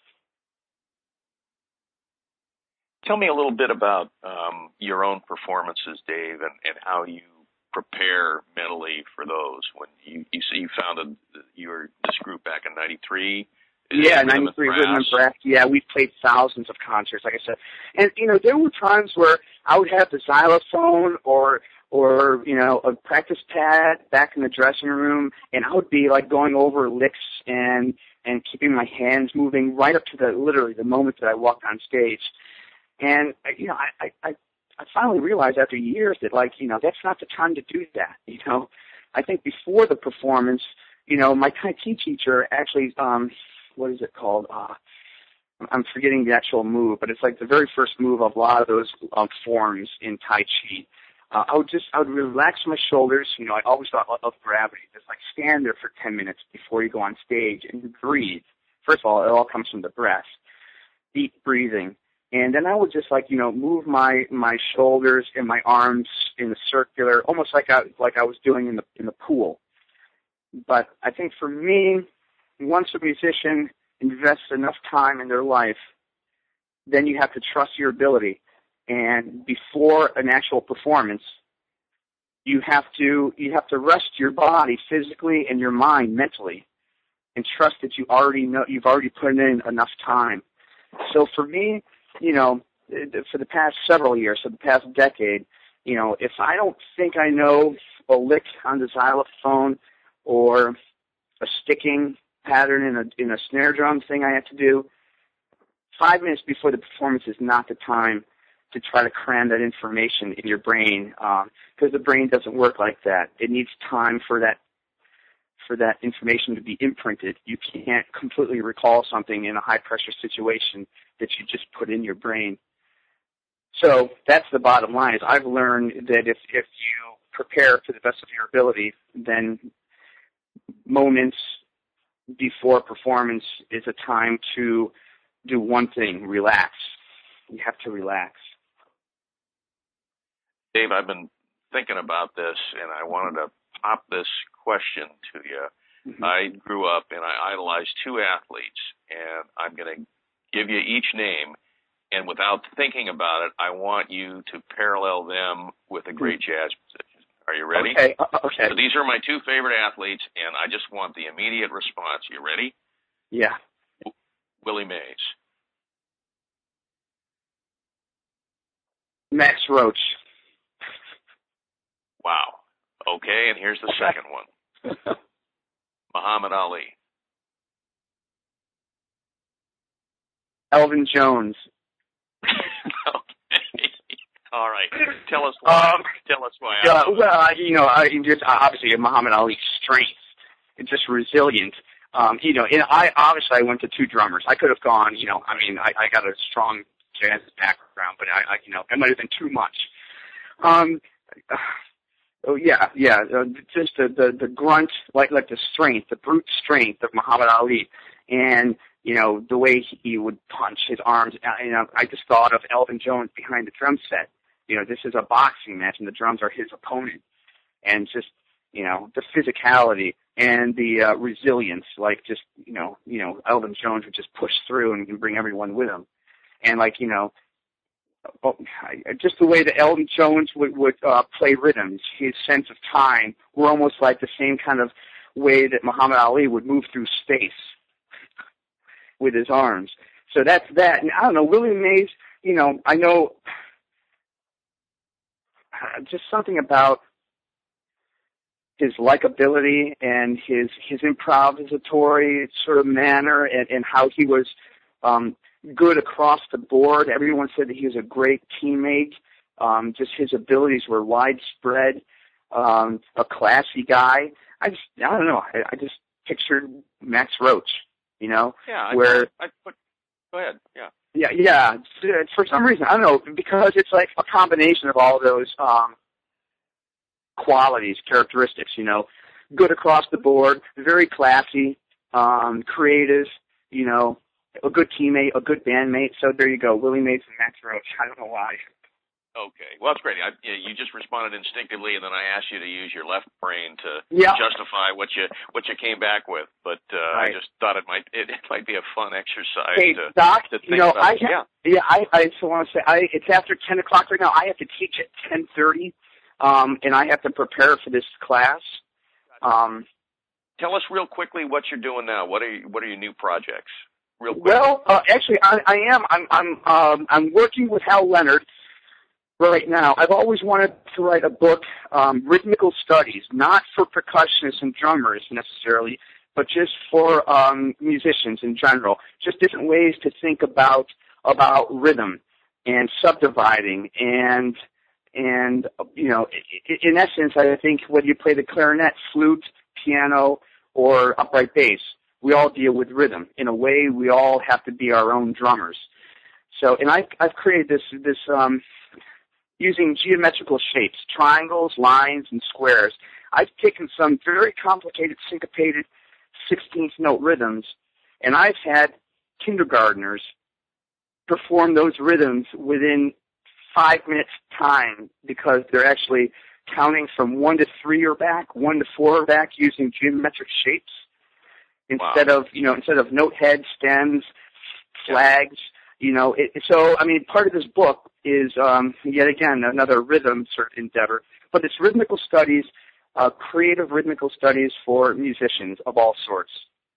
Tell me a little bit about um, your own performances, Dave, and, and how you prepare mentally for those. When you you see you founded your this group back in ninety-three. Yeah, ninety-three Rhythm and Brass. Yeah, we've played thousands of concerts, like I said. And, you know, there were times where I would have the xylophone or, or you know, a practice pad back in the dressing room, and I would be, like, going over licks and, and keeping my hands moving right up to the, literally, the moment that I walked on stage. And, you know, I, I, I finally realized after years that, like, you know, that's not the time to do that, you know. I think before the performance, you know, my Tai Chi teacher actually, um, what is it called? Uh, I'm forgetting the actual move, but it's like the very first move of a lot of those um, forms in Tai Chi. Uh, I would just, I would relax my shoulders. You know, I always thought of gravity. Just like stand there for ten minutes before you go on stage and breathe. First of all, it all comes from the breath. Deep breathing. And then I would just like, you know, move my, my shoulders and my arms in a circular, almost like I, like I was doing in the, in the pool. But I think for me, once a musician invests enough time in their life, then you have to trust your ability. And before an actual performance, you have to you have to rest your body physically and your mind mentally, and trust that you already know you've already put in enough time. So for me, you know, for the past several years, for the past decade, you know, if I don't think I know a lick on the xylophone or a sticking pattern in a in a snare drum thing I have to do, five minutes before the performance is not the time to try to cram that information in your brain, um, because the brain doesn't work like that. It needs time for that for that information to be imprinted. You can't completely recall something in a high pressure situation that you just put in your brain. So that's the bottom line. Is I've learned that if if you prepare to the best of your ability, then moments before performance is a time to do one thing: relax. You have to relax. Dave, I've been thinking about this, and I wanted to pop this question to you. Mm-hmm. I grew up and I idolized two athletes, and I'm going to give you each name, and without thinking about it, I want you to parallel them with a great mm-hmm. jazz musician. Are you ready? Okay. Uh, okay. So these are my two favorite athletes, and I just want the immediate response. You ready? Yeah. Willie Mays. Max Roach. Wow. Okay, and here's the second one. Muhammad Ali. Elvin Jones. Okay. All right. Tell us why. Um, Tell us why. Uh, well, you know, I, just obviously Muhammad Ali's strength, it's just resilient. Um, you know, and I obviously I went to two drummers. I could have gone. You know, I mean, I, I got a strong jazz background, but I, I you know, it might have been too much. Um, uh, oh yeah, yeah. Uh, just the, the the grunt, like like the strength, the brute strength of Muhammad Ali, and you know the way he would punch his arms. Uh, you know, I just thought of Elvin Jones behind the drum set. You know, this is a boxing match, and the drums are his opponent, and just you know the physicality and the uh, resilience. Like just you know, you know, Elvin Jones would just push through and, and bring everyone with him, and like you know. Oh, just the way that Elvin Jones would, would uh, play rhythms, his sense of time, were almost like the same kind of way that Muhammad Ali would move through space with his arms. So that's that. And I don't know, Willie Mays, you know, I know, just something about his likability and his his improvisatory sort of manner, and, and how he was um, good across the board. Everyone said that he was a great teammate. Um, just his abilities were widespread. Um, a classy guy. I just, I don't know. I, I just pictured Max Roach, you know, yeah, where. I, I put, go ahead. Yeah. Yeah, yeah. For some reason, I don't know, because it's like a combination of all those um, qualities, characteristics. You know, good across the board, very classy, um, creative. You know, a good teammate, a good bandmate. So there you go, Willie Mays and Max Roach. I don't know why. Okay, well, that's great. I, you just responded instinctively, and then I asked you to use your left brain to yeah. justify what you what you came back with. But uh, right. I just thought it might it, it might be a fun exercise. Hey, to, Doc, to think you know, about. I ha- yeah, yeah, I I just want to say, I it's after ten o'clock right now. I have to teach at ten thirty, um, and I have to prepare for this class. Um, Tell us real quickly what you're doing now. What are you, what are your new projects? Real quick. Well, uh, actually, I, I am. I'm I'm um, I'm working with Hal Leonard right now. I've always wanted to write a book, um, rhythmical studies, not for percussionists and drummers necessarily, but just for um, musicians in general. Just different ways to think about about rhythm and subdividing and and you know, in essence, I think whether you play the clarinet, flute, piano, or upright bass, we all deal with rhythm. In a way, we all have to be our own drummers. So, and I, I've created this this um, using geometrical shapes, triangles, lines, and squares. I've taken some very complicated syncopated sixteenth note rhythms, and I've had kindergartners perform those rhythms within five minutes time, because they're actually counting from one to three or back, one to four or back, using geometric shapes instead wow. of, you know, instead of note heads, stems, flags. You know, it, so, I mean, part of this book is, um, yet again, another rhythm sort of endeavor, but it's rhythmical studies, uh, creative rhythmical studies for musicians of all sorts.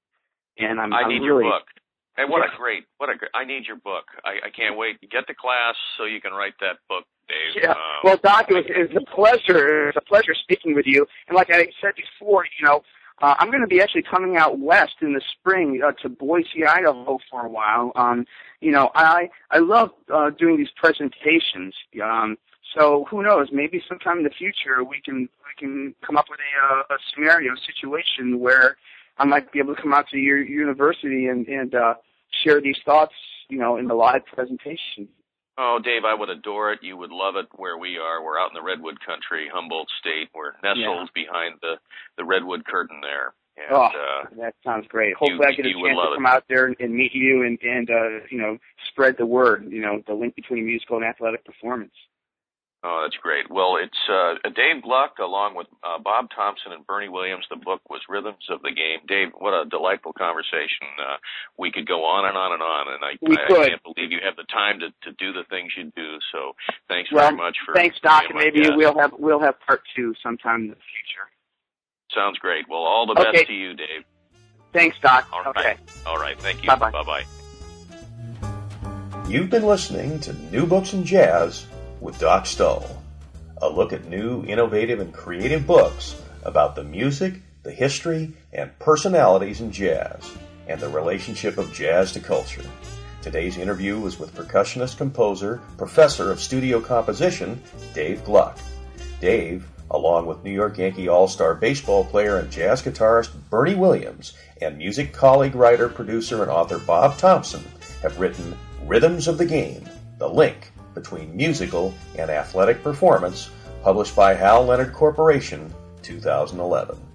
And I'm, I I'm need really, your book. Hey, what yeah. a great, what a great, I need your book. I, I can't wait to get to class so you can write that book, Dave. Yeah. Um, well, Doc, it was, it was a pleasure. It was a pleasure speaking with you. And like I said before, you know, Uh, I'm going to be actually coming out west in the spring uh, to Boise, Idaho for a while. Um, you know, I I love uh, doing these presentations. Um, so who knows? Maybe sometime in the future we can we can come up with a, uh, a scenario situation where I might be able to come out to your university and and uh, share these thoughts, you know, in the live presentation. Oh, Dave, I would adore it. You would love it where we are. We're out in the Redwood country, Humboldt State. We're nestled yeah. behind the, the Redwood curtain there. And, oh, uh, that sounds great. Hopefully you, I get a chance to come it. out there and, and meet you and, and uh, you know, spread the word, you know, the link between musical and athletic performance. Oh, that's great. Well, it's uh, Dave Gluck along with uh, Bob Thompson and Bernie Williams. The book was Rhythms of the Game. Dave, what a delightful conversation. Uh, we could go on and on and on, and I, we I, could. I can't believe you have the time to, to do the things you do. So thanks well, very much for thanks, Doc, and being maybe my guest. we'll have we'll have part two sometime in the future. Sounds great. Well, all the okay. best to you, Dave. Thanks, Doc. All right. Okay. All right. Thank you. Bye-bye. Bye-bye. You've been listening to New Books in Jazz with Doc Stoll. A look at new, innovative, and creative books about the music, the history, and personalities in jazz, and the relationship of jazz to culture. Today's interview was with percussionist, composer, professor of studio composition, Dave Gluck. Dave, along with New York Yankee All-Star baseball player and jazz guitarist Bernie Williams, and music colleague, writer, producer, and author Bob Thompson, have written Rhythms of the Game, The Link Between Musical and Athletic Performance, published by Hal Leonard Corporation, two thousand eleven.